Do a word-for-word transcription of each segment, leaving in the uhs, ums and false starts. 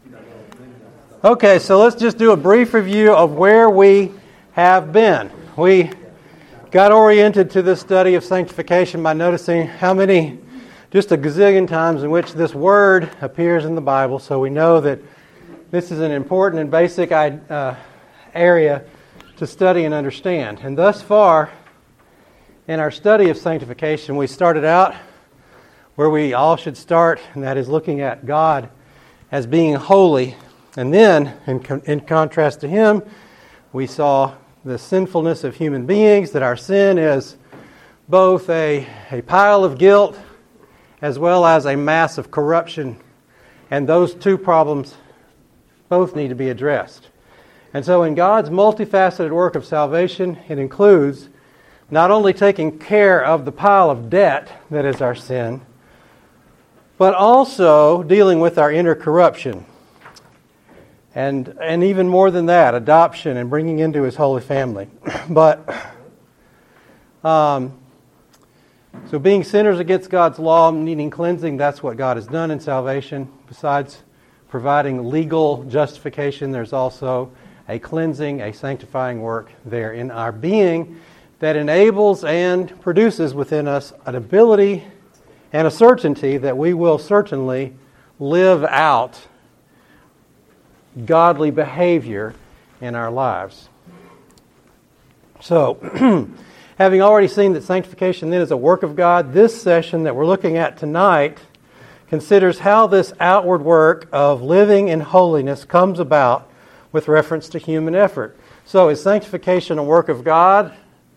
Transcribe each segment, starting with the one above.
Okay, so let's just do a brief review of where we have been. We got oriented to this study of sanctification by noticing how many, just a gazillion times in which this word appears in the Bible, so we know that this is an important and basic uh, area to study and understand. And thus far, in our study of sanctification, we started out where we all should start, and that is looking at God as being holy. And then, in, con- in contrast to Him, we saw the sinfulness of human beings, that our sin is both a, a pile of guilt as well as a mass of corruption. And those two problems both need to be addressed. And so in God's multifaceted work of salvation, it includes not only taking care of the pile of debt that is our sin, but also dealing with our inner corruption. And and even more than that, adoption and bringing into His holy family. But, um, so being sinners against God's law, needing cleansing, that's what God has done in salvation. Besides providing legal justification, there's also a cleansing, a sanctifying work there in our being that enables and produces within us an ability and a certainty that we will certainly live out godly behavior in our lives. So, having already seen that sanctification then is a work of God, this session that we're looking at tonight considers how this outward work of living in holiness comes about with reference to human effort. So, is sanctification a work of God?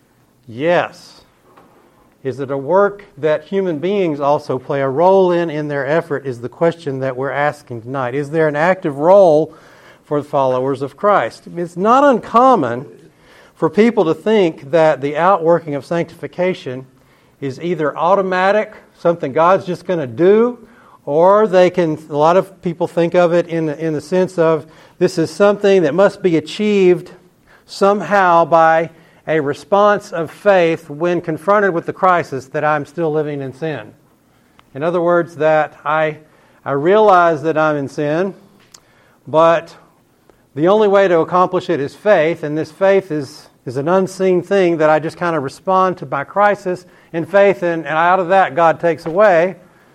Yes. Is it a work that human beings also play a role in in their effort is the question that we're asking tonight. Is there an active role for the followers of Christ? It's not uncommon for people to think that the outworking of sanctification is either automatic, something God's just going to do, or they can, a lot of people think of it in the, in the sense of this is something that must be achieved somehow by a response of faith when confronted with the crisis that I'm still living in sin. In other words, that I I realize that I'm in sin, but the only way to accomplish it is faith, and this faith is, is an unseen thing that I just kind of respond to my crisis in faith, and, and out of that God takes away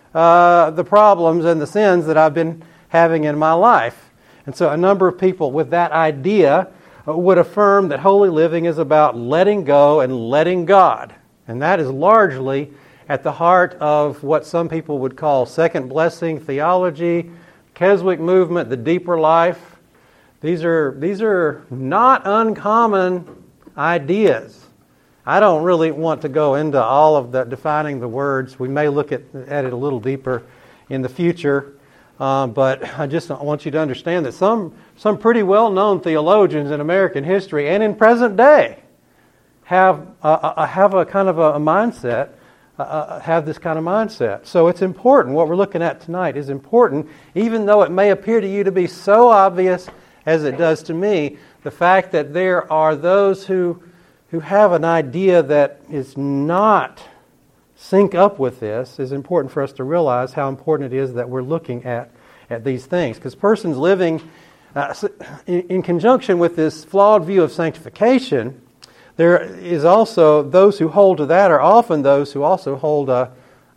uh, the problems and the sins that I've been having in my life. And so a number of people with that idea would affirm that holy living is about letting go and letting God. And that is largely at the heart of what some people would call second blessing theology, Keswick movement, the deeper life. These are these are not uncommon ideas. I don't really want to go into all of the defining the words. We may look at, at it a little deeper in the future. Uh, but I just want you to understand that some some pretty well-known theologians in American history and in present day have uh, uh, have a kind of a, a mindset, uh, have this kind of mindset. So it's important. What we're looking at tonight is important, even though it may appear to you to be so obvious as it does to me. The fact that there are those who who have an idea that is not sync up with this is important for us to realize how important it is that we're looking at, at these things. Because persons living uh, in, in conjunction with this flawed view of sanctification, there is also those who hold to that are often those who also hold a,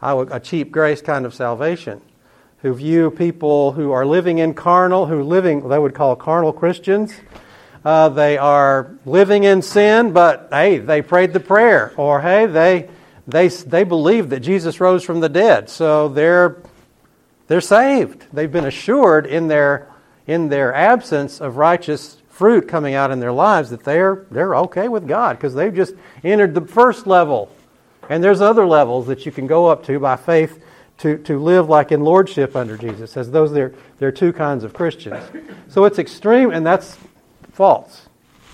a cheap grace kind of salvation, who view people who are living in carnal, who living, they would call carnal Christians. Uh, they are living in sin, but hey, they prayed the prayer, or hey, they They they believe that Jesus rose from the dead, so they're they're saved. They've been assured in their in their absence of righteous fruit coming out in their lives that they're they're okay with God because they've just entered the first level, and there's other levels that you can go up to by faith to to live like in lordship under Jesus. As those there there are two kinds of Christians. So it's extreme, and that's false.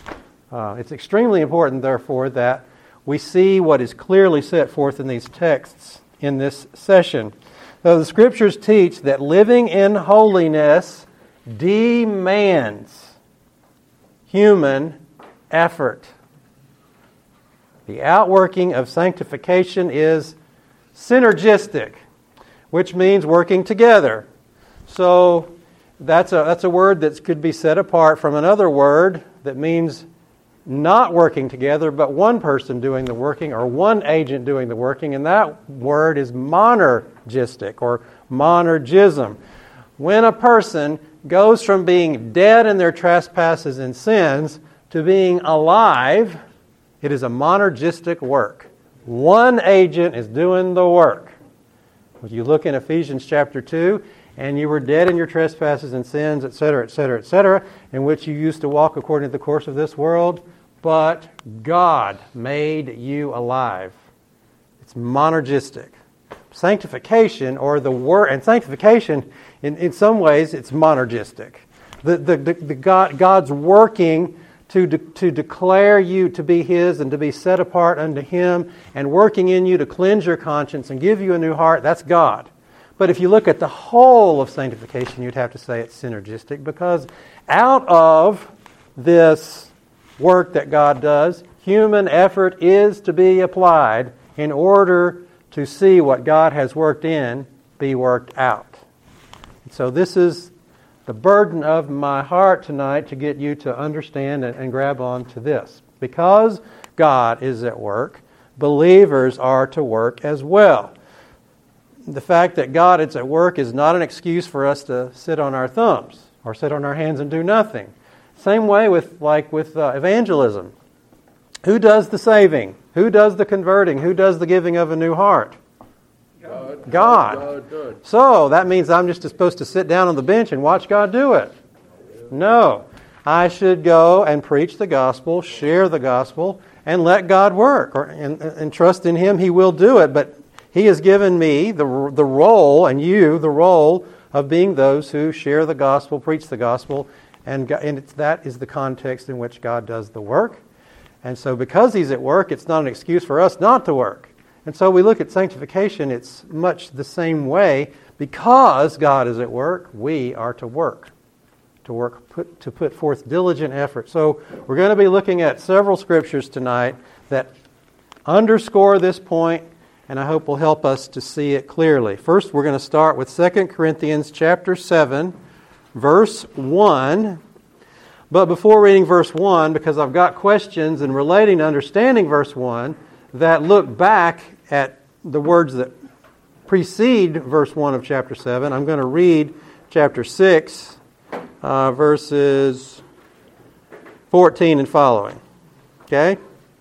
Uh, it's extremely important, therefore, that we see what is clearly set forth in these texts in this session. So the Scriptures teach that living in holiness demands human effort. The outworking of sanctification is synergistic, which means working together. So that's a, that's a word that could be set apart from another word that means not working together, but one person doing the working or one agent doing the working, and that word is monergistic or monergism. When a person goes from being dead in their trespasses and sins to being alive, it is a monergistic work. One agent is doing the work. If you look in Ephesians chapter two, and you were dead in your trespasses and sins, et cetera, et cetera, et cetera, in which you used to walk according to the course of this world, but God made you alive. It's monergistic. Sanctification, or the word, and sanctification, in, in some ways, it's monergistic. The, the, the, the God, God's working to, de, to declare you to be His and to be set apart unto Him, and working in you to cleanse your conscience and give you a new heart. That's God. But if you look at the whole of sanctification, you'd have to say it's synergistic, because out of this work that God does, human effort is to be applied in order to see what God has worked in be worked out. So this is the burden of my heart tonight, to get you to understand and, and grab on to this. Because God is at work, believers are to work as well. The fact that God is at work is not an excuse for us to sit on our thumbs or sit on our hands and do nothing. Same way with like with uh, evangelism. Who does the saving? Who does the converting? Who does the giving of a new heart? God. God. God, God. So that means I'm just supposed to sit down on the bench and watch God do it. No. I should go and preach the gospel, share the gospel, and let God work, or and, and trust in Him. He will do it. But He has given me the the role, and you the role of being those who share the gospel, preach the gospel, and and it's, that is the context in which God does the work. And so, because He's at work, it's not an excuse for us not to work. And so, we look at sanctification. It's much the same way. Because God is at work, we are to work, to work, put, to put forth diligent effort. So, we're going to be looking at several scriptures tonight that underscore this point, and I hope will help us to see it clearly. First, we're going to start with Second Corinthians chapter seven, verse one. But before reading verse one, because I've got questions in relating to understanding verse one that look back at the words that precede verse one of chapter seven, I'm going to read chapter six, uh, verses fourteen and following. Okay?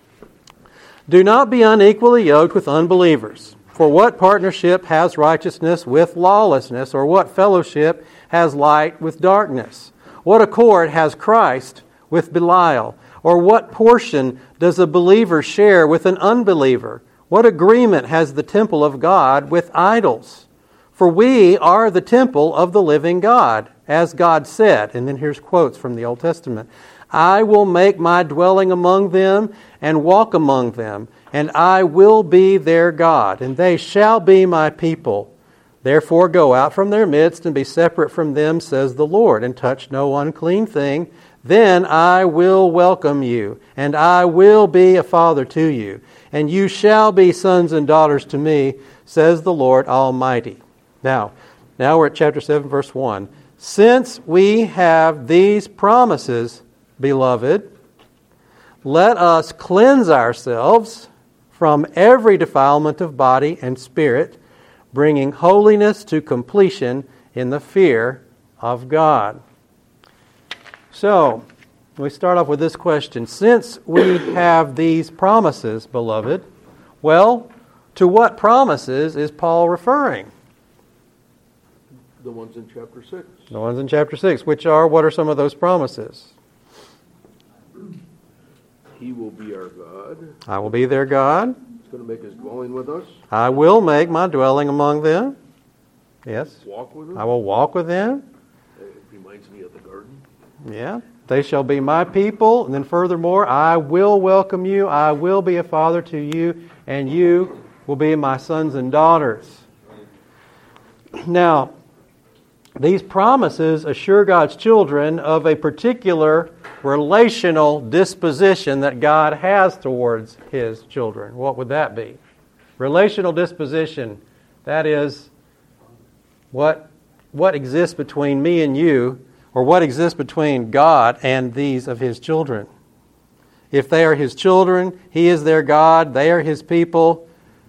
Do not be unequally yoked with unbelievers. For what partnership has righteousness with lawlessness, or what fellowship has light with darkness? What accord has Christ with Belial? Or what portion does a believer share with an unbeliever? What agreement has the temple of God with idols? For we are the temple of the living God, as God said. And then here's quotes from the Old Testament. I will make my dwelling among them and walk among them, and I will be their God, and they shall be my people. Therefore go out from their midst and be separate from them, says the Lord, and touch no unclean thing. Then I will welcome you, and I will be a father to you, and you shall be sons and daughters to me, says the Lord Almighty. Now, now we're at chapter seven, verse one. Since we have these promises, beloved, let us cleanse ourselves from every defilement of body and spirit, bringing holiness to completion in the fear of God. So, we start off with this question. Since we have these promises, beloved, well, to what promises is Paul referring? The ones in chapter six. The ones in chapter six, which are, what are some of those promises? He will be our God. I will be their God. He's going to make His dwelling with us. I will make my dwelling among them. Yes. Walk with us. I will walk with them. It reminds me of the garden. Yeah. They shall be my people. And then furthermore, I will welcome you. I will be a father to you. And you will be my sons and daughters. Now, these promises assure God's children of a particular relational disposition that God has towards His children. What would that be? Relational disposition. That is what what exists between me and you, or what exists between God and these of His children. If they are His children, He is their God, they are His people.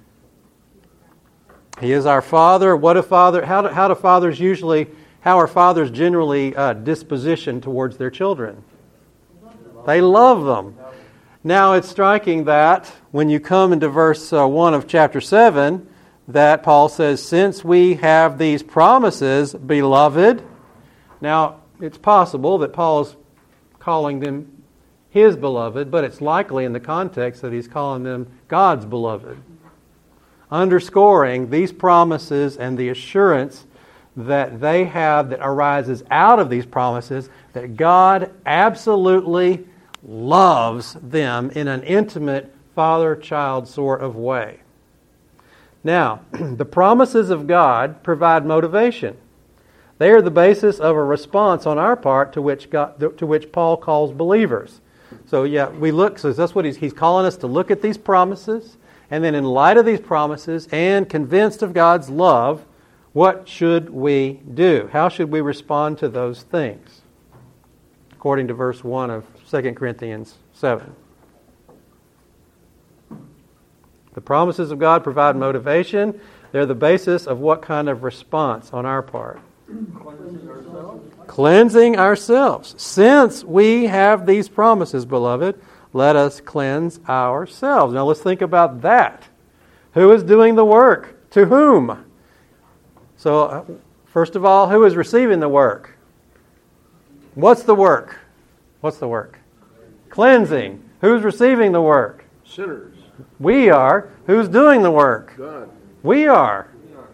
He is our Father. What a father? How do, how do fathers usually? How are fathers generally uh, dispositioned towards their children? They love them. Now it's striking that when you come into verse uh, one of chapter seven, that Paul says, "Since we have these promises, beloved." Now it's possible that Paul is calling them his beloved, but it's likely in the context that he's calling them God's beloved, underscoring these promises and the assurance that they have that arises out of these promises, that God absolutely loves them in an intimate father-child sort of way. Now, the promises of God provide motivation. They are the basis of a response on our part to which God, to which Paul calls believers. So yeah, we look, so that's what he's, he's calling us to look at these promises, and then in light of these promises and convinced of God's love, what should we do? How should we respond to those things? According to verse one of Second Corinthians seven. The promises of God provide motivation. They're the basis of what kind of response on our part? Cleansing ourselves. Cleansing ourselves. Since we have these promises, beloved, let us cleanse ourselves. Now let's think about that. Who is doing the work? To whom? So, first of all, who is receiving the work? What's the work? What's the work? Cleansing. Who's receiving the work? Sinners. We are. Who's doing the work? God. We are.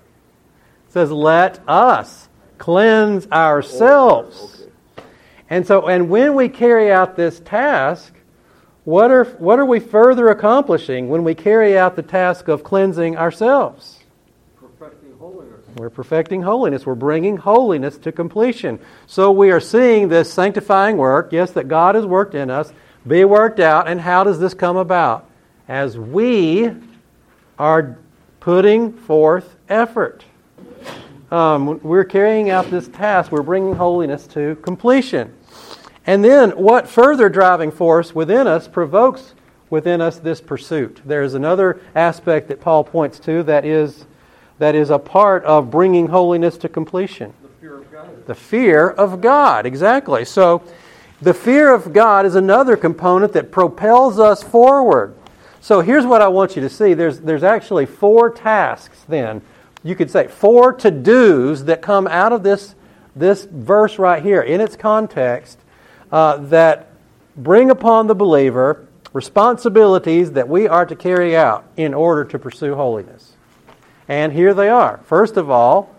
It says, let us cleanse ourselves. Okay. And so, and when we carry out this task, what are what are we further accomplishing when we carry out the task of cleansing ourselves? Perfecting holiness. We're perfecting holiness. We're bringing holiness to completion. So we are seeing this sanctifying work, yes, that God has worked in us, be worked out. And how does this come about? As we are putting forth effort. Um, we're carrying out this task. We're bringing holiness to completion. And then what further driving force within us provokes within us this pursuit? There's another aspect that Paul points to that is that is a part of bringing holiness to completion. The fear of God. The fear of God, exactly. So the fear of God is another component that propels us forward. So here's what I want you to see. There's, there's actually four tasks then. You could say four to-dos that come out of this, this verse right here in its context uh, that bring upon the believer responsibilities that we are to carry out in order to pursue holiness. And here they are. First of all,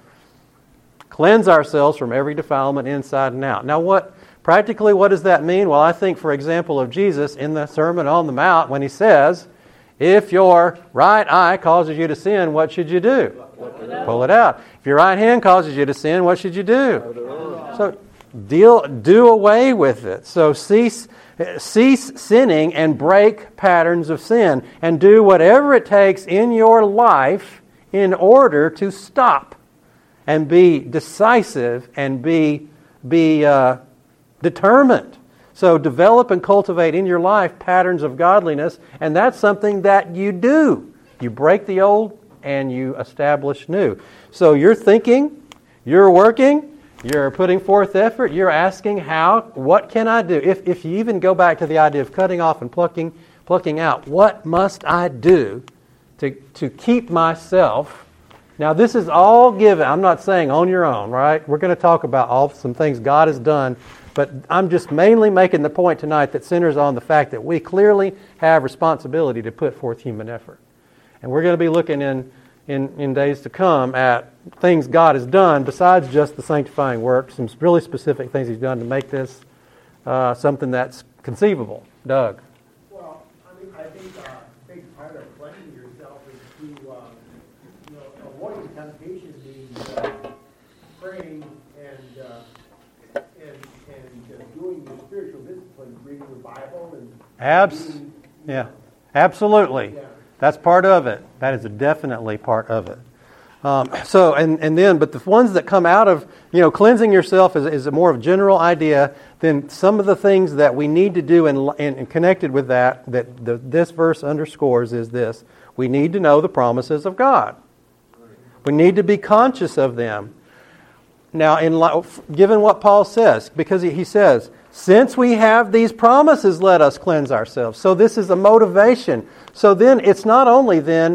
cleanse ourselves from every defilement inside and out. Now what, practically what does that mean? Well, I think, for example, of Jesus in the Sermon on the Mount when He says, if your right eye causes you to sin, what should you do? Pull it out. If your right hand causes you to sin, what should you do? So deal, do away with it. So cease, cease sinning and break patterns of sin, and do whatever it takes in your life in order to stop and be decisive and be be uh, determined. So develop and cultivate in your life patterns of godliness, and that's something that you do. You break the old and you establish new. So you're thinking, you're working, you're putting forth effort, you're asking how, what can I do? If if you even go back to the idea of cutting off and plucking plucking out, what must I do to, to keep myself? Now this is all given. I'm not saying on your own, right? We're going to talk about all some things God has done. But I'm just mainly making the point tonight that centers on the fact that we clearly have responsibility to put forth human effort. And we're going to be looking in, in, in days to come at things God has done besides just the sanctifying work, some really specific things He's done to make this uh, something that's conceivable. Doug? Well, I mean, I think uh, a big part of cleansing yourself is to uh, you know, avoid temptation means uh, praying and uh, and and uh, doing your spiritual disciplines, reading the Bible and Abs- reading, yeah, absolutely. Yeah. That's part of it. That is definitely part of it. Um, so, and, and then, but the ones that come out of, you know, cleansing yourself is, is a more of a general idea. Then some of the things that we need to do and, and connected with that, that the, this verse underscores is this. We need to know the promises of God. We need to be conscious of them. Now, in given what Paul says, because he, he says, since we have these promises, let us cleanse ourselves. So this is a motivation. So then it's not only then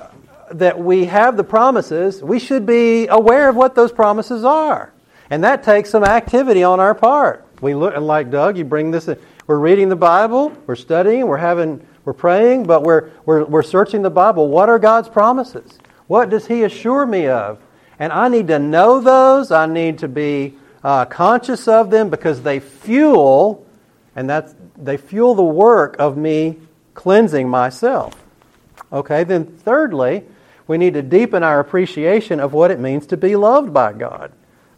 that we have the promises, we should be aware of what those promises are. And that takes some activity on our part. We look, and like Doug, you bring this in. We're reading the Bible, we're studying, we're having, we're praying, but we're, we're, we're searching the Bible. What are God's promises? What does He assure me of? And I need to know those. I need to be uh, conscious of them because they fuel, and that's they fuel the work of me cleansing myself. Okay, then thirdly, we need to deepen our appreciation of what it means to be loved by God.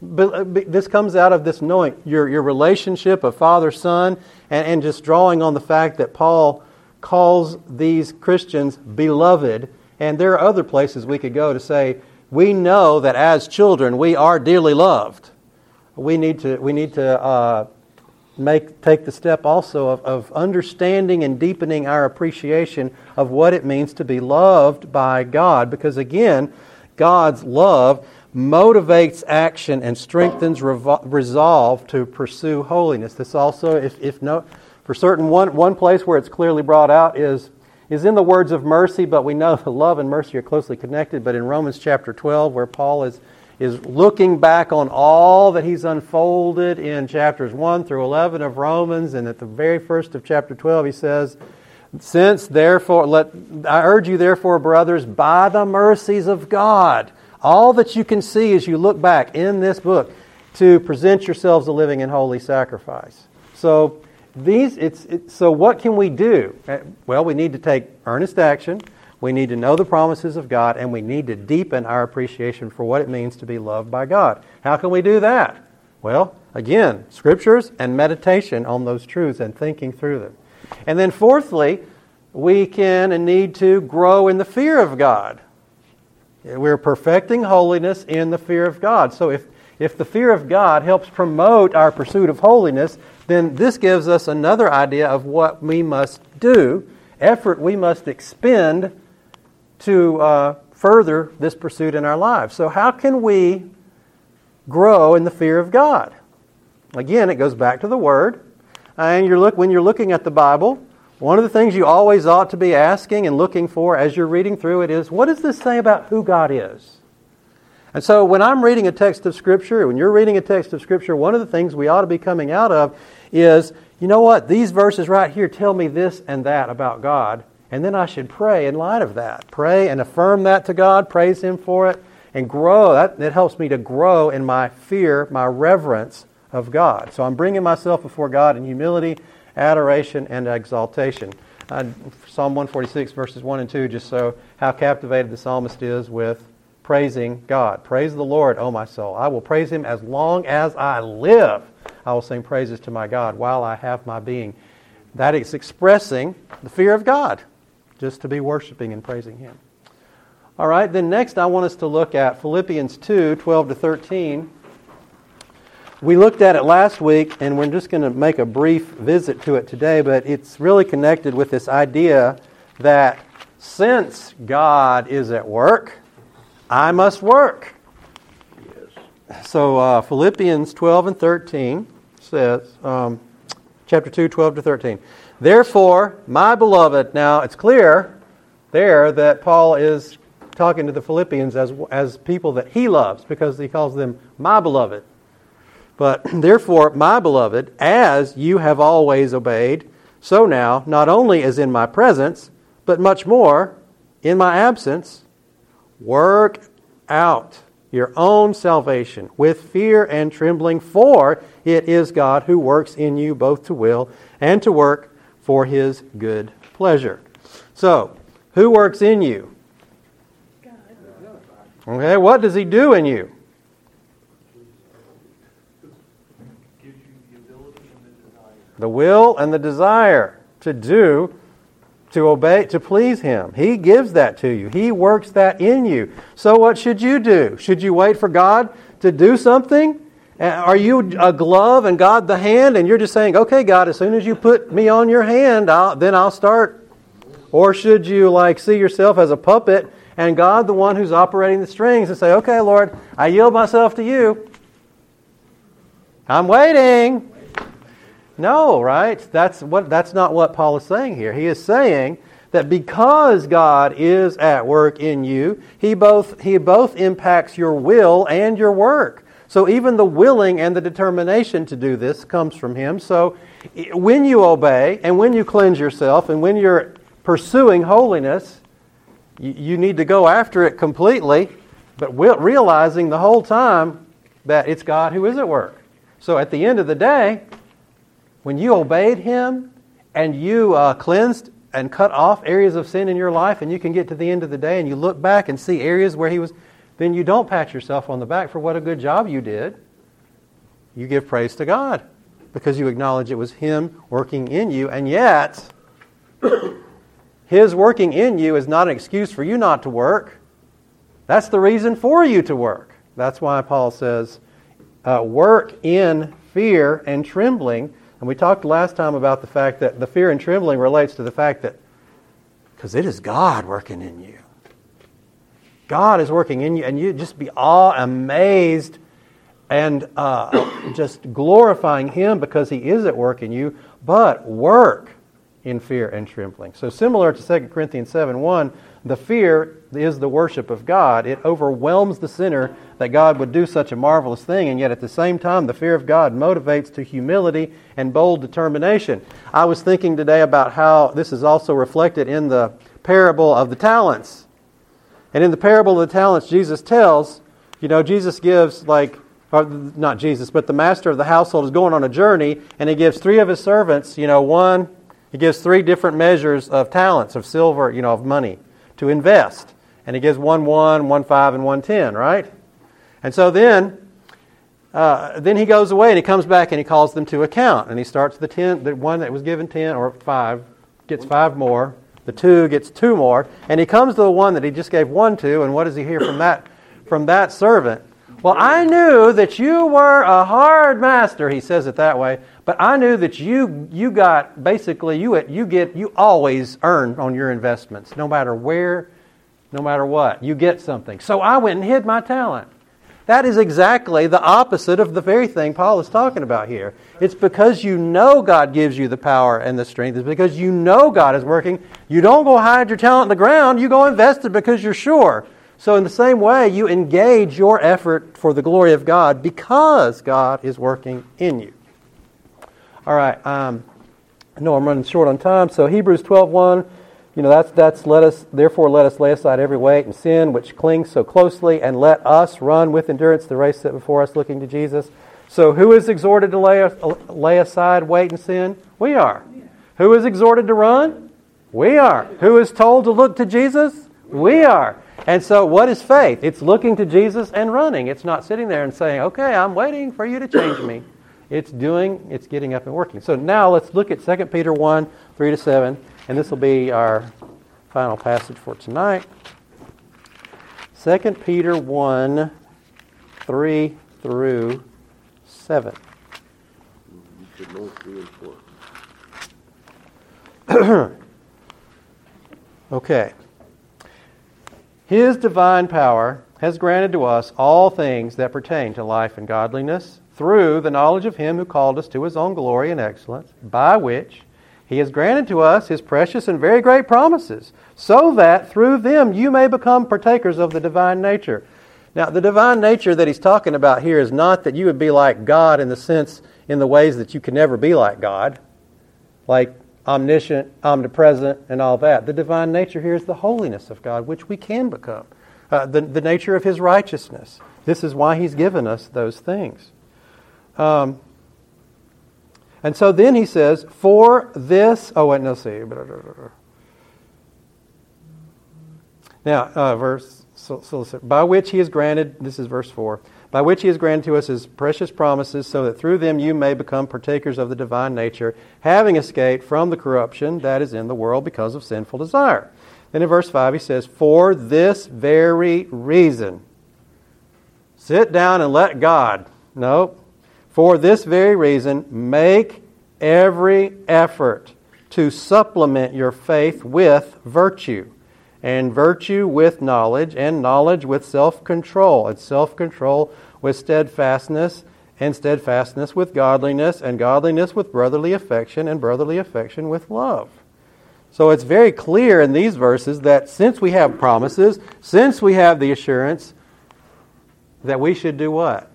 But this comes out of this knowing your, your relationship of father-son and, and just drawing on the fact that Paul calls these Christians beloved. And there are other places we could go to say, we know that as children we are dearly loved. We need to we need to uh, make take the step also of, of understanding and deepening our appreciation of what it means to be loved by God. Because again, God's love motivates action and strengthens revol- resolve to pursue holiness. This also, if, if no, for certain one one place where it's clearly brought out is is in the words of mercy, but we know that love and mercy are closely connected. But in Romans chapter twelve, where Paul is is looking back on all that he's unfolded in chapters one through eleven of Romans, and at the very first of chapter twelve he says, Since therefore, let I urge you therefore, brothers, by the mercies of God, all that you can see as you look back in this book, to present yourselves a living and holy sacrifice. So these, it's, it's so what can we do? Well, we need to take earnest action. We need to know the promises of God, and we need to deepen our appreciation for what it means to be loved by God. How can we do that? Well, again, scriptures and meditation on those truths and thinking through them. And then fourthly, we can and need to grow in the fear of God. We're perfecting holiness in the fear of God. So if, if the fear of God helps promote our pursuit of holiness, then this gives us another idea of what we must do, effort we must expend to uh, further this pursuit in our lives. So how can we grow in the fear of God? Again, it goes back to the Word. And you're look when you're looking at the Bible, one of the things you always ought to be asking and looking for as you're reading through it is, what does this say about who God is? And so when I'm reading a text of Scripture, when you're reading a text of Scripture, one of the things we ought to be coming out of is, you know what, these verses right here tell me this and that about God, and then I should pray in light of that. Pray and affirm that to God, praise Him for it, and grow. That, that helps me to grow in my fear, my reverence of God. So I'm bringing myself before God in humility, adoration, and exaltation. Uh, Psalm one forty-six, verses one and two, just so how captivated the psalmist is with praising God. Praise the Lord, O my soul. I will praise Him as long as I live. I will sing praises to my God while I have my being. That is expressing the fear of God, just to be worshiping and praising Him. All right, then next I want us to look at Philippians two, twelve to thirteen. We looked at it last week, and we're just going to make a brief visit to it today, but it's really connected with this idea that since God is at work, I must work. Yes. So uh, Philippians twelve and thirteen says, um, chapter two, twelve to thirteen. Therefore, my beloved, now it's clear there that Paul is talking to the Philippians as as people that he loves, because he calls them my beloved. But therefore, my beloved, as you have always obeyed, so now, not only as in my presence, but much more in my absence, work out your own salvation with fear and trembling, for it is God who works in you both to will and to work for His good pleasure. So, who works in you? God. Okay, what does He do in you? The will and the desire to do To obey, to please Him. He gives that to you. He works that in you. So what should you do? Should you wait for God to do something? Are you a glove and God the hand, and you're just saying, okay, God, as soon as you put me on your hand, I'll, then I'll start? Or should you like see yourself as a puppet and God the one who's operating the strings and say, okay, Lord, I yield myself to you. I'm waiting. No, right? That's what. That's not what Paul is saying here. He is saying that because God is at work in you, He both He both impacts your will and your work. So even the willing and the determination to do this comes from Him. So when you obey and when you cleanse yourself and when you're pursuing holiness, you, you need to go after it completely, but realizing the whole time that it's God who is at work. So at the end of the day, when you obeyed Him and you uh, cleansed and cut off areas of sin in your life, and you can get to the end of the day and you look back and see areas where He was, then you don't pat yourself on the back for what a good job you did. You give praise to God because you acknowledge it was Him working in you, and yet His working in you is not an excuse for you not to work. That's the reason for you to work. That's why Paul says, uh, work in fear and trembling. And we talked last time about the fact that the fear and trembling relates to the fact that because it is God working in you. God is working in you, and you just be awe amazed and uh, just glorifying Him because He is at work in you, but work in fear and trembling. So similar to Second Corinthians seven one, the fear is the worship of God. It overwhelms the sinner that God would do such a marvelous thing, and yet at the same time, the fear of God motivates to humility and bold determination. I was thinking today about how this is also reflected in the parable of the talents. And in the parable of the talents, Jesus tells, you know, Jesus gives like, or not Jesus, but the master of the household is going on a journey, and he gives three of his servants, you know, one, he gives three different measures of talents, of silver, you know, of money to invest. And he gives one one, one five, and one ten, right? And so then, uh, then he goes away and he comes back and he calls them to account. And he starts the ten, the one that was given ten or five gets five more. The two gets two more. And he comes to the one that he just gave one to. And what does he hear from that from that servant? Well, I knew that you were a hard master. He says it that way. But I knew that you you got basically you you get you always earn on your investments, no matter where, no matter what. You get something. So I went and hid my talent. That is exactly the opposite of the very thing Paul is talking about here. It's because you know God gives you the power and the strength. It's because you know God is working. You don't go hide your talent in the ground. You go invest it because you're sure. So in the same way, you engage your effort for the glory of God because God is working in you. All right. Um, I know I'm running short on time. So Hebrews twelve one. You know, that's, that's let us, therefore let us lay aside every weight and sin which clings so closely, and let us run with endurance the race set before us, looking to Jesus. So who is exhorted to lay, lay aside weight and sin? We are. Who is exhorted to run? We are. Who is told to look to Jesus? We are. And so what is faith? It's looking to Jesus and running. It's not sitting there and saying, okay, I'm waiting for you to change me. It's doing, it's getting up and working. So now let's look at Second Peter one, three to seven. And this will be our final passage for tonight. Second Peter one, three through seven. You should know three and four. Okay. His divine power has granted to us all things that pertain to life and godliness through the knowledge of Him who called us to His own glory and excellence, by which He has granted to us His precious and very great promises, so that through them you may become partakers of the divine nature. Now, the divine nature that he's talking about here is not that you would be like God in the sense, in the ways that you can never be like God, like omniscient, omnipresent, and all that. The divine nature here is the holiness of God, which we can become. Uh, the, the nature of His righteousness. This is why He's given us those things. Um, and so then he says, for this, oh wait, no, see. Now, uh, verse, so, so, by which He has granted, this is verse four, by which He has granted to us His precious promises, so that through them you may become partakers of the divine nature, having escaped from the corruption that is in the world because of sinful desire. Then in verse five he says, for this very reason. Sit down and let God. No. For this very reason, make every effort to supplement your faith with virtue, and virtue with knowledge, and knowledge with self-control, and self-control with steadfastness, and steadfastness with godliness, and godliness with brotherly affection, and brotherly affection with love. So it's very clear in these verses that since we have promises, since we have the assurance, that we should do what?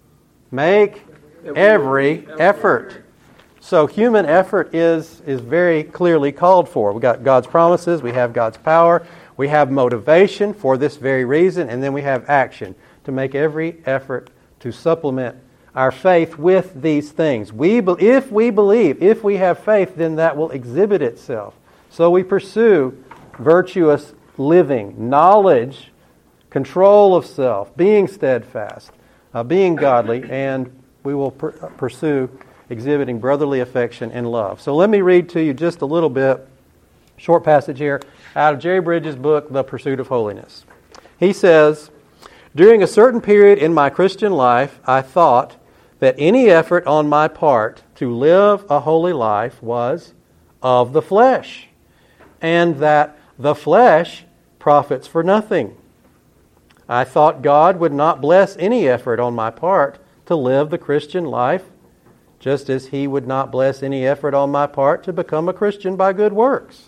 Make every effort. So human effort is, is very clearly called for. We've got God's promises, we have God's power, we have motivation for this very reason, and then we have action to make every effort to supplement our faith with these things. We, if we believe, if we have faith, then that will exhibit itself. So we pursue virtuous living, knowledge, control of self, being steadfast, uh, being godly, and we will per- pursue exhibiting brotherly affection and love. So let me read to you just a little bit, short passage here, out of Jerry Bridges' book, The Pursuit of Holiness. He says, during a certain period in my Christian life, I thought that any effort on my part to live a holy life was of the flesh, and that the flesh profits for nothing. I thought God would not bless any effort on my part to live the Christian life, just as He would not bless any effort on my part to become a Christian by good works.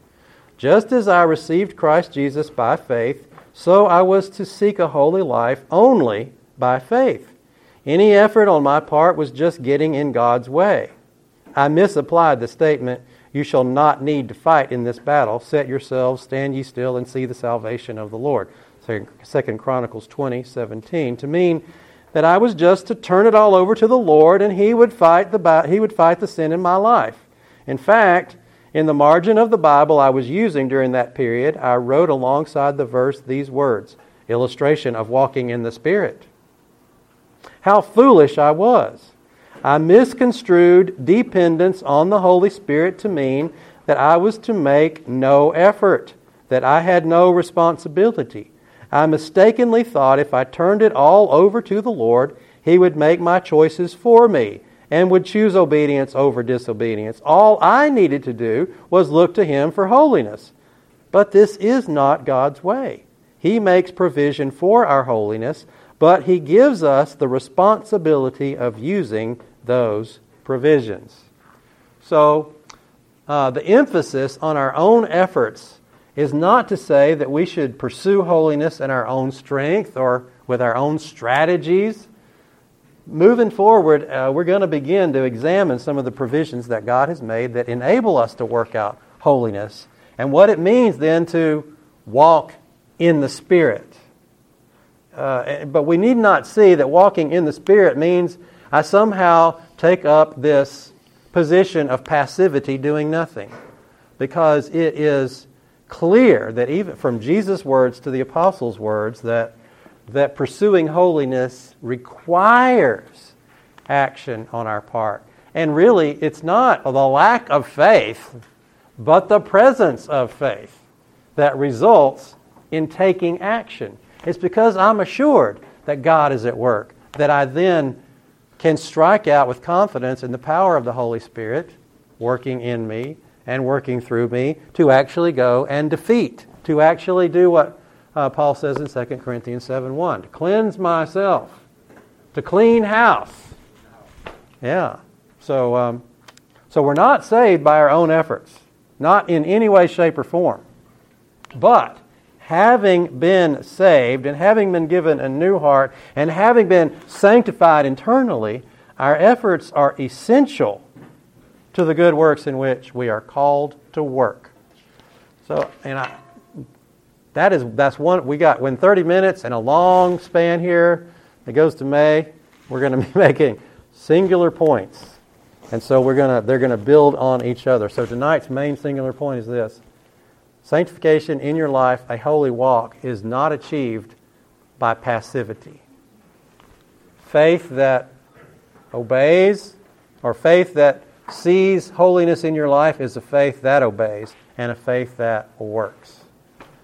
Just as I received Christ Jesus by faith, so I was to seek a holy life only by faith. Any effort on my part was just getting in God's way. I misapplied the statement, you shall not need to fight in this battle. Set yourselves, stand ye still, and see the salvation of the Lord. Second Chronicles twenty seventeen, to mean that I was just to turn it all over to the Lord, and He would fight the He would fight the sin in my life. In fact, in the margin of the Bible I was using during that period, I wrote alongside the verse these words, illustration of walking in the Spirit. How foolish I was! I misconstrued dependence on the Holy Spirit to mean that I was to make no effort, that I had no responsibility. I mistakenly thought if I turned it all over to the Lord, He would make my choices for me and would choose obedience over disobedience. All I needed to do was look to Him for holiness. But this is not God's way. He makes provision for our holiness, but He gives us the responsibility of using those provisions. So, uh, the emphasis on our own efforts is not to say that we should pursue holiness in our own strength or with our own strategies. Moving forward, uh, we're going to begin to examine some of the provisions that God has made that enable us to work out holiness and what it means then to walk in the Spirit. Uh, but we need not see that walking in the Spirit means I somehow take up this position of passivity doing nothing, because it is clear that even from Jesus' words to the apostles' words that that pursuing holiness requires action on our part. And really, it's not the lack of faith, but the presence of faith that results in taking action. It's because I'm assured that God is at work that I then can strike out with confidence in the power of the Holy Spirit working in me and working through me to actually go and defeat, to actually do what uh, Paul says in Second Corinthians seven one, to cleanse myself, to clean house. Yeah. So, um, so we're not saved by our own efforts, not in any way, shape, or form. But having been saved and having been given a new heart and having been sanctified internally, our efforts are essential to the good works in which we are called to work. So, and I, that is that's one we got. When thirty minutes and a long span here, it goes to May. We're going to be making singular points, and so we're going to they're going to build on each other. So tonight's main singular point is this: sanctification in your life, a holy walk, is not achieved by passivity. Faith that obeys, or faith that sees holiness in your life, is a faith that obeys and a faith that works.